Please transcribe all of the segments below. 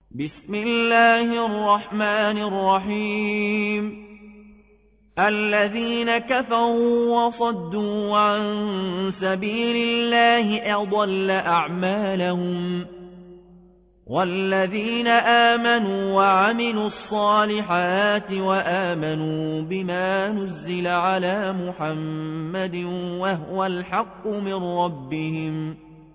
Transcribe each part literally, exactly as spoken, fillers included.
بسم الله الرحمن الرحيم الذين كفروا وصدوا عن سبيل الله أضل أعمالهم والذين آمنوا وعملوا الصالحات وآمنوا بما نزل على محمد وهو الحق من ربهم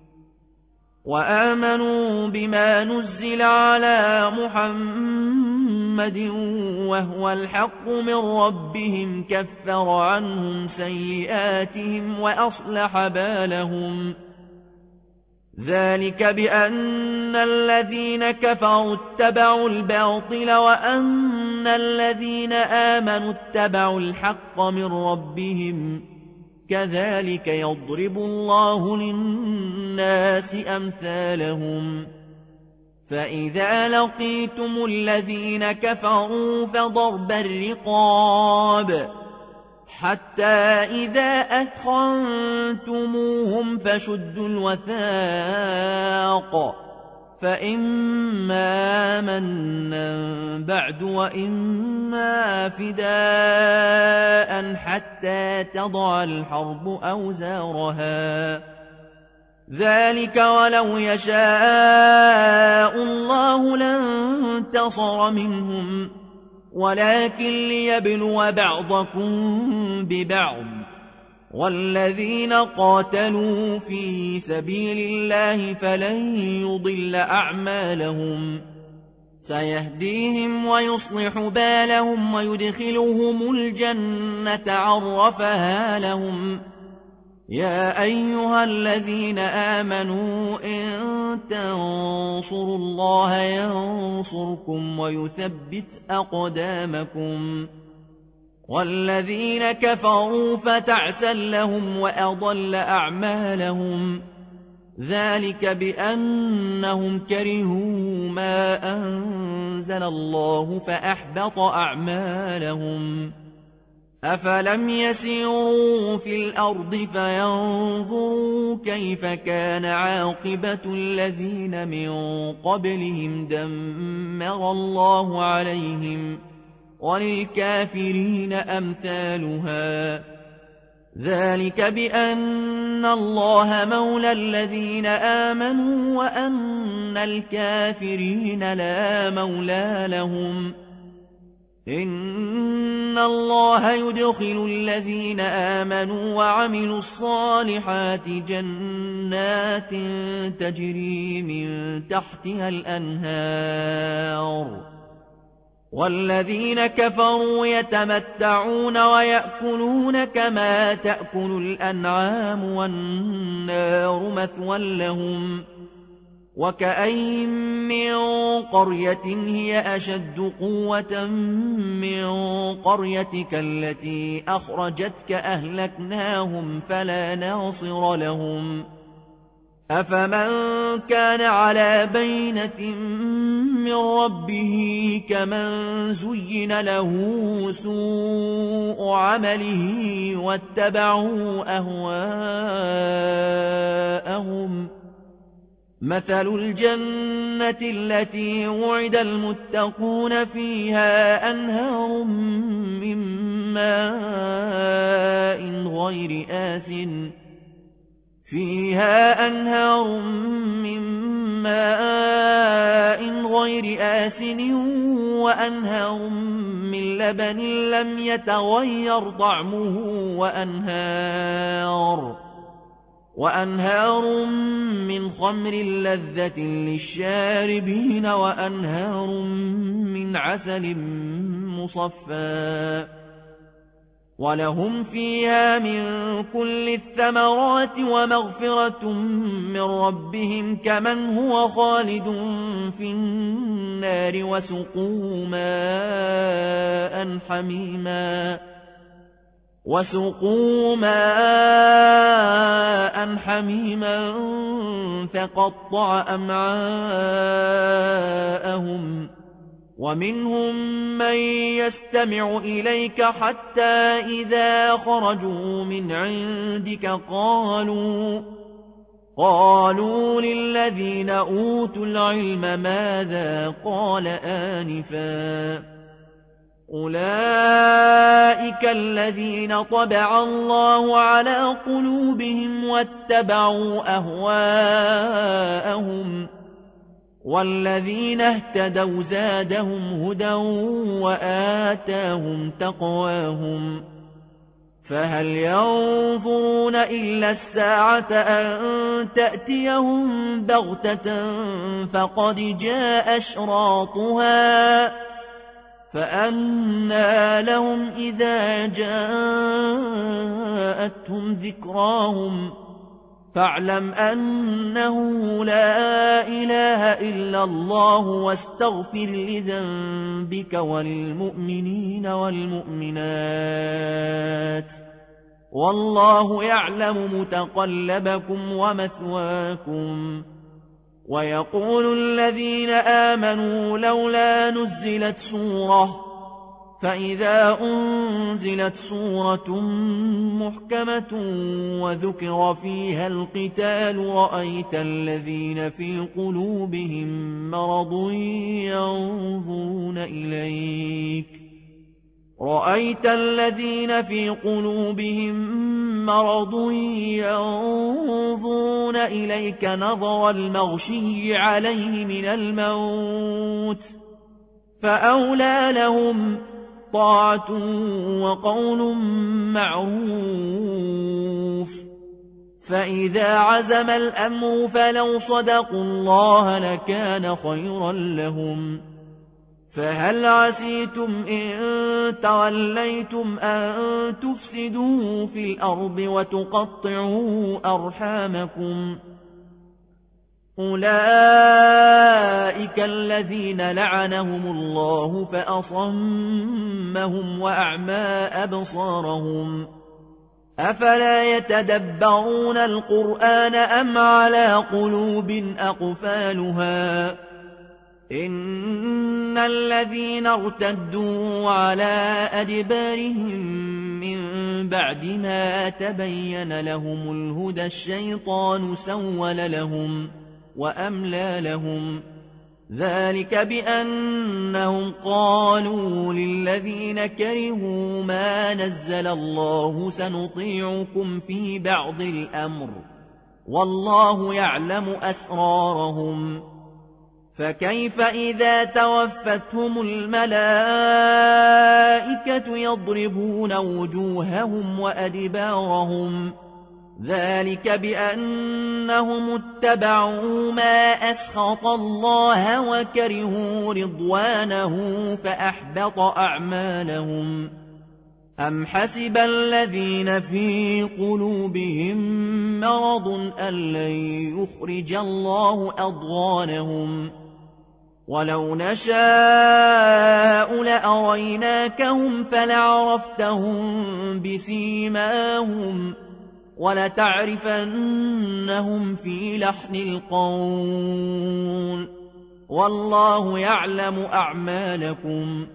وآمنوا بما نزل على محمد وهو الحق من ربهم كفر عنهم سيئاتهم وأصلح بالهم ذلك بأن الذين كفروا اتبعوا الباطل وأن الذين آمنوا اتبعوا الحق من ربهم كذلك يضرب الله للناس أمثالهم فإذا لقيتم الذين كفروا فضرب الرقاب حتى إذا أثخنتموهم فشدوا الوثاق فإما منا بعد وإما فداء حتى تضع الحرب أوزارها ذلك ولو يشاء الله لانتصر منهم ولكن ليبلو بعضكم ببعض والذين قاتلوا في سبيل الله فلن يضل أعمالهم سيهديهم ويصلح بالهم ويدخلهم الجنة عرفها لهم يا أيها الذين آمنوا إن تنصروا الله ينصركم ويثبت أقدامكم والذين كفروا فتعسا لهم وأضل أعمالهم ذلك بأنهم كرهوا ما أنزل الله فأحبط أعمالهم أفلم يسيروا في الأرض فينظروا كيف كان عاقبة الذين من قبلهم دمر الله عليهم وللكافرين أمثالها ذلك بأن الله مولى الذين آمنوا وأن الكافرين لا مولى لهم إن الله يدخل الذين آمنوا وعملوا الصالحات جنات تجري من تحتها الأنهار والذين كفروا يتمتعون ويأكلون كما تأكل الأنعام والنار مثوى لهم وكأين من قرية هي أشد قوة من قريتك التي أخرجتك أهلكناهم فلا ناصر لهم أفمن كان على بينة من ربه كمن زين له سوء عمله واتبعوا أهواءهم مثل الجنة التي وعد المتقون فيها أنهار من ماء غير آسٍ فيها أنهار من ماء غير آسن وأنهار من لبن لم يتغير طعمه وأنهار وأنهار من خمر لذة للشاربين وأنهار من عسل مصفى ولهم فيها من كل الثمرات ومغفرة من ربهم كمن هو خالد في النار وسقوا ماء حميما وسقوا ماء حميما فقطع أمعاءهم ومنهم من يستمع إليك حتى إذا خرجوا من عندك قالوا قالوا للذين أوتوا العلم ماذا قال آنفا أولئك الذين طبع الله على قلوبهم واتبعوا أهواءهم والذين اهتدوا زادهم هدى وآتاهم تقواهم فهل ينظرون إلا الساعة أن تأتيهم بغتة فقد جاء أشراطها فأنى لهم إذا جاءتهم ذكراهم فاعلم أنه لا إله إلا الله واستغفر لذنبك وللمؤمنين والمؤمنات والله يعلم متقلبكم ومثواكم ويقول الذين آمنوا لولا نزلت سورة فإذا أنزلت سورة محكمة وذكر فيها القتال رأيت الذين في قلوبهم مرض ينظرون إليك رأيت الذين في قلوبهم مرض ينظرون إليك نظر المغشي عليه من الموت فأولى لهم طاعة وقول معروف فإذا عزم الأمر فلو صدقوا الله لكان خيرا لهم فهل عسيتم إن توليتم أن تفسدوا في الأرض وتقطعوا أرحامكم أولئك الذين لعنهم الله فأصمهم وأعمى أبصارهم أفلا يتدبرون القرآن أم على قلوب أقفالها إن الذين ارتدوا على أدبارهم من بعد ما تبين لهم الهدى الشيطان سول لهم وأملى لهم ذلك بأنهم قالوا للذين كرهوا ما نزل الله سنطيعكم في بعض الأمر والله يعلم أسرارهم فكيف إذا توفتهم الملائكة يضربون وجوههم وأدبارهم ذلك بأنهم اتبعوا ما أسخط الله وكرهوا رضوانه فأحبط أعمالهم أم حسب الذين في قلوبهم مرض أن لن يخرج الله أضغانهم ولو نشاء لأريناكهم فلعرفتهم بسيماهم ولتعرفنهم في لحن القول والله يعلم أعمالكم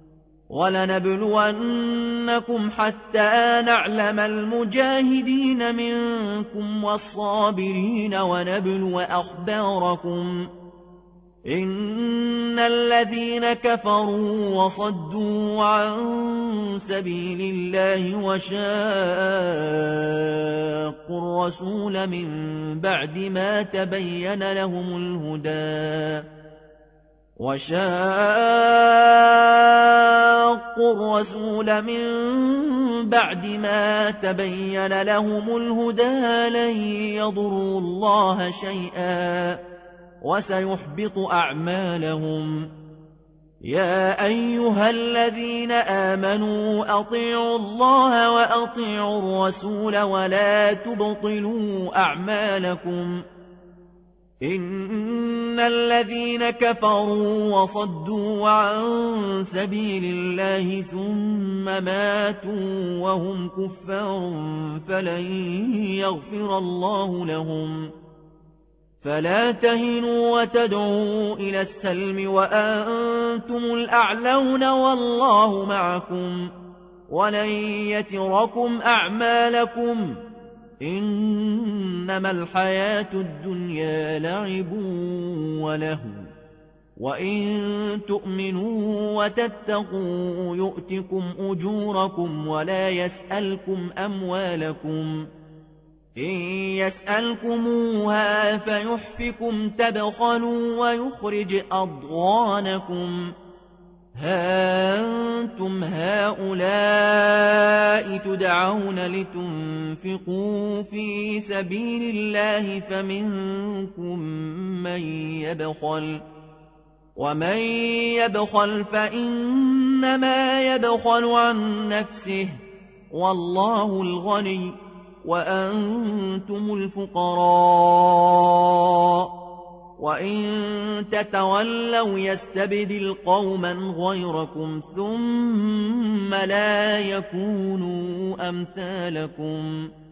ولنبلونكم حتى نعلم المجاهدين منكم والصابرين ونبلو أخباركم إن الذين كفروا وصدوا عن سبيل الله وشاقوا الرسول من بعد ما تبين لهم الهدى وشاقوا الرسول من بعد ما تبين لهم الهدى لن يضروا الله شيئا وسيحبط أعمالهم يا أيها الذين آمنوا أطيعوا الله وأطيعوا الرسول ولا تبطلوا أعمالكم إن الذين كفروا وصدوا عن سبيل الله ثم ماتوا وهم كفار فلن يغفر الله لهم فلا تهنوا وتدعوا إلى السلم وأنتم الأعلون والله معكم ولن يتركم أعمالكم إنما الحياة الدنيا لعب ولهو وإن تؤمنوا وتتقوا يؤتكم أجوركم ولا يسألكم أموالكم إن يسألكموها فيحفكم تبخلوا ويخرج أضغانكم ها أنتم هؤلاء تدعون لتنفقوا في سبيل الله فمنكم من يبخل ومن يبخل فإنما يبخل عن نفسه والله الغني وأنتم الفقراء وإن تتولوا يستبدل قوما غيركم ثم لا يكونوا أمثالكم